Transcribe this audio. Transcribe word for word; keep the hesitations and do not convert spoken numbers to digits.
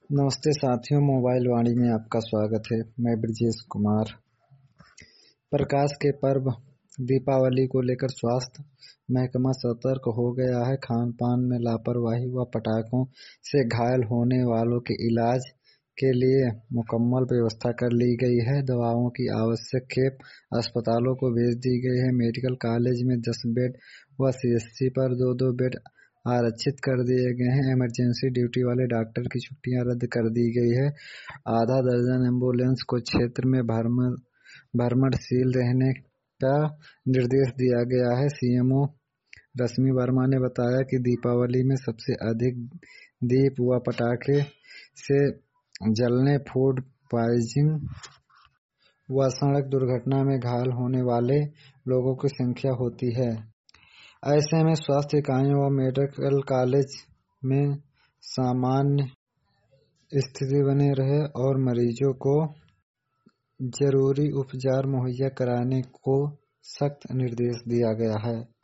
नमस्ते साथियों, मोबाइल वाणी में आपका स्वागत है। मैं ब्रजेश कुमार। प्रकाश के पर्व दीपावली को लेकर स्वास्थ्य महकमा सतर्क हो गया है। खान पान में लापरवाही व पटाखों से घायल होने वालों के इलाज के लिए मुकम्मल व्यवस्था कर ली गई है। दवाओं की आवश्यक खेप अस्पतालों को भेज दी गई है। मेडिकल कॉलेज में दस बेड व सीएचसी पर दो दो बेड आरक्षित कर दिए गए हैं। इमरजेंसी ड्यूटी वाले डॉक्टर की छुट्टियां रद्द कर दी गई है। आधा दर्जन एम्बुलेंस को क्षेत्र में भरमर भरमरशील रहने का निर्देश दिया गया है। सीएमओ रश्मि वर्मा ने बताया कि दीपावली में सबसे अधिक दीप व पटाखे से जलने, फूड पॉइजनिंग व सड़क दुर्घटना में घायल होने वाले लोगों की संख्या होती है। ऐसे में स्वास्थ्य इकाइयों व मेडिकल कॉलेज में सामान्य स्थिति बनी रहे और मरीजों को जरूरी उपचार मुहैया कराने को सख्त निर्देश दिया गया है।